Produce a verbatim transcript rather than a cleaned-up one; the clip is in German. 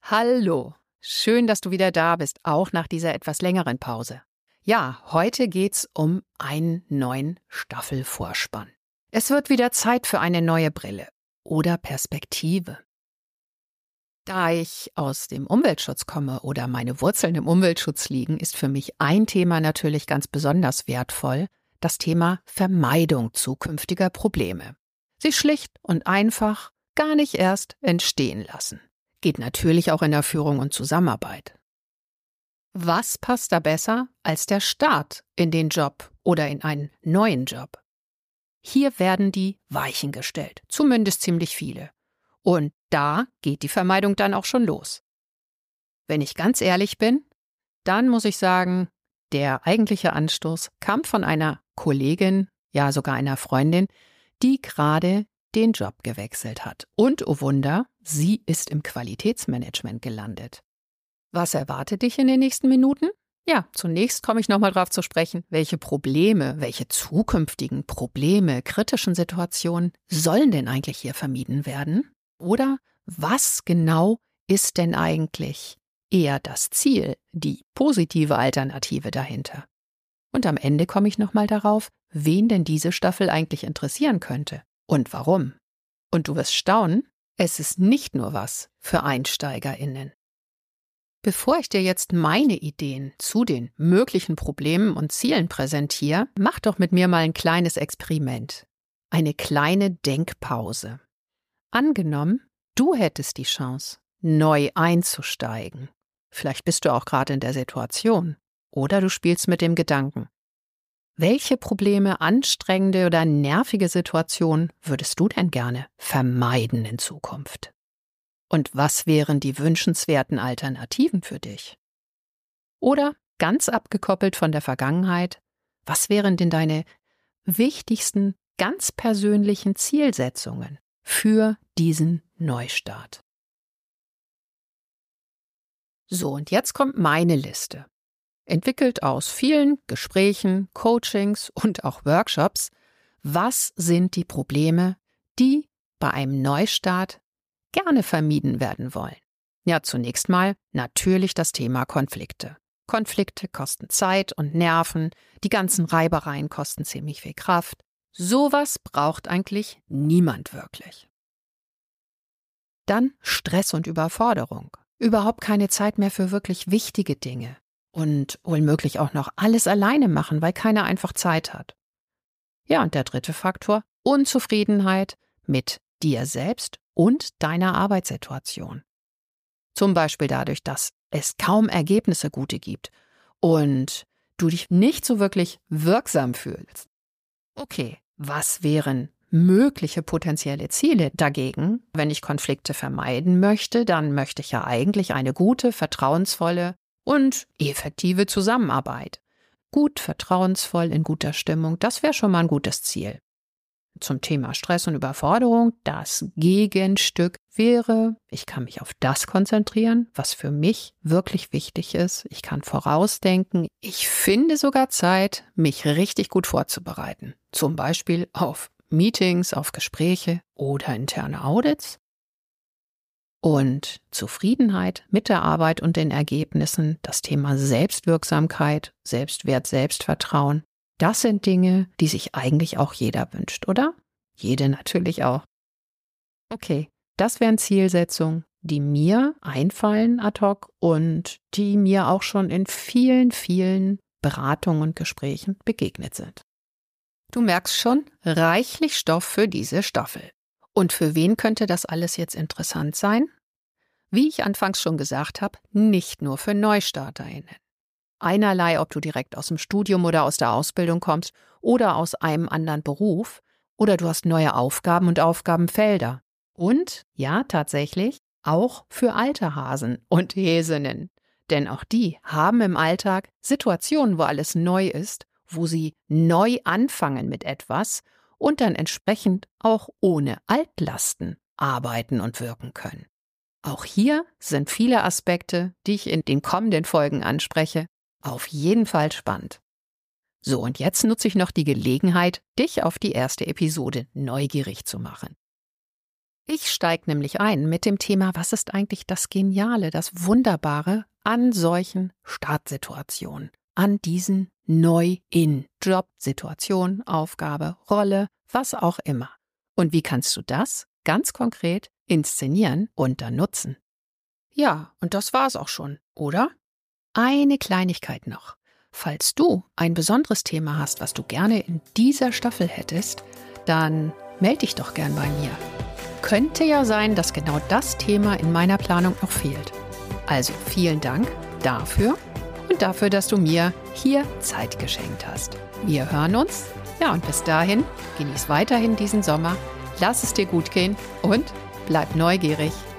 Hallo, schön, dass du wieder da bist, auch nach dieser etwas längeren Pause. Ja, heute geht's um einen neuen Staffelvorspann. Es wird wieder Zeit für eine neue Brille oder Perspektive. Da ich aus dem Umweltschutz komme oder meine Wurzeln im Umweltschutz liegen, ist für mich ein Thema natürlich ganz besonders wertvoll, das Thema Vermeidung zukünftiger Probleme. Sie schlicht und einfach gar nicht erst entstehen lassen. Geht natürlich auch in der Führung und Zusammenarbeit. Was passt da besser als der Start in den Job oder in einen neuen Job? Hier werden die Weichen gestellt, zumindest ziemlich viele. Und da geht die Vermeidung dann auch schon los. Wenn ich ganz ehrlich bin, dann muss ich sagen, der eigentliche Anstoß kam von einer Kollegin, ja sogar einer Freundin, die gerade den Job gewechselt hat. Und, oh Wunder, sie ist im Qualitätsmanagement gelandet. Was erwartet dich in den nächsten Minuten? Ja, zunächst komme ich nochmal drauf zu sprechen, welche Probleme, welche zukünftigen Probleme, kritischen Situationen sollen denn eigentlich hier vermieden werden? Oder was genau ist denn eigentlich eher das Ziel, die positive Alternative dahinter? Und am Ende komme ich nochmal darauf, wen denn diese Staffel eigentlich interessieren könnte und warum. Und du wirst staunen, es ist nicht nur was für EinsteigerInnen. Bevor ich dir jetzt meine Ideen zu den möglichen Problemen und Zielen präsentiere, mach doch mit mir mal ein kleines Experiment. Eine kleine Denkpause. Angenommen, du hättest die Chance, neu einzusteigen. Vielleicht bist du auch gerade in der Situation. Oder du spielst mit dem Gedanken. Welche Probleme, anstrengende oder nervige Situationen würdest du denn gerne vermeiden in Zukunft? Und was wären die wünschenswerten Alternativen für dich? Oder, ganz abgekoppelt von der Vergangenheit, was wären denn deine wichtigsten, ganz persönlichen Zielsetzungen für diesen Neustart? So, und jetzt kommt meine Liste. Entwickelt aus vielen Gesprächen, Coachings und auch Workshops, was sind die Probleme, die bei einem Neustart gerne vermieden werden wollen? Ja, zunächst mal natürlich das Thema Konflikte. Konflikte kosten Zeit und Nerven, die ganzen Reibereien kosten ziemlich viel Kraft. Sowas braucht eigentlich niemand wirklich. Dann Stress und Überforderung. Überhaupt keine Zeit mehr für wirklich wichtige Dinge. Und womöglich auch noch alles alleine machen, weil keiner einfach Zeit hat. Ja, und der dritte Faktor, Unzufriedenheit mit dir selbst und deiner Arbeitssituation. Zum Beispiel dadurch, dass es kaum Ergebnisse gute gibt und du dich nicht so wirklich wirksam fühlst. Okay, was wären mögliche potenzielle Ziele dagegen? Wenn ich Konflikte vermeiden möchte, dann möchte ich ja eigentlich eine gute, vertrauensvolle und effektive Zusammenarbeit. Gut, vertrauensvoll, in guter Stimmung, das wäre schon mal ein gutes Ziel. Zum Thema Stress und Überforderung, das Gegenstück wäre, ich kann mich auf das konzentrieren, was für mich wirklich wichtig ist. Ich kann vorausdenken. Ich finde sogar Zeit, mich richtig gut vorzubereiten. Zum Beispiel auf Meetings, auf Gespräche oder interne Audits. Und Zufriedenheit mit der Arbeit und den Ergebnissen, das Thema Selbstwirksamkeit, Selbstwert, Selbstvertrauen, das sind Dinge, die sich eigentlich auch jeder wünscht, oder? Jede natürlich auch. Okay, das wären Zielsetzungen, die mir einfallen ad hoc und die mir auch schon in vielen, vielen Beratungen und Gesprächen begegnet sind. Du merkst schon, reichlich Stoff für diese Staffel. Und für wen könnte das alles jetzt interessant sein? Wie ich anfangs schon gesagt habe, nicht nur für NeustarterInnen. Einerlei, ob du direkt aus dem Studium oder aus der Ausbildung kommst oder aus einem anderen Beruf oder du hast neue Aufgaben und Aufgabenfelder. Und, ja, tatsächlich, auch für alte Hasen und Häsinnen. Denn auch die haben im Alltag Situationen, wo alles neu ist, wo sie neu anfangen mit etwas und dann entsprechend auch ohne Altlasten arbeiten und wirken können. Auch hier sind viele Aspekte, die ich in den kommenden Folgen anspreche, auf jeden Fall spannend. So, und jetzt nutze ich noch die Gelegenheit, dich auf die erste Episode neugierig zu machen. Ich steige nämlich ein mit dem Thema, was ist eigentlich das Geniale, das Wunderbare an solchen Startsituationen, an diesen Neu-in Job, Situation, Aufgabe, Rolle, was auch immer. Und wie kannst du das ganz konkret inszenieren und dann nutzen? Ja, und das war's auch schon, oder? Eine Kleinigkeit noch. Falls du ein besonderes Thema hast, was du gerne in dieser Staffel hättest, dann melde dich doch gern bei mir. Könnte ja sein, dass genau das Thema in meiner Planung noch fehlt. Also vielen Dank dafür und dafür, dass du mir hier Zeit geschenkt hast. Wir hören uns. Ja, und bis dahin, genieß weiterhin diesen Sommer, lass es dir gut gehen und bleib neugierig.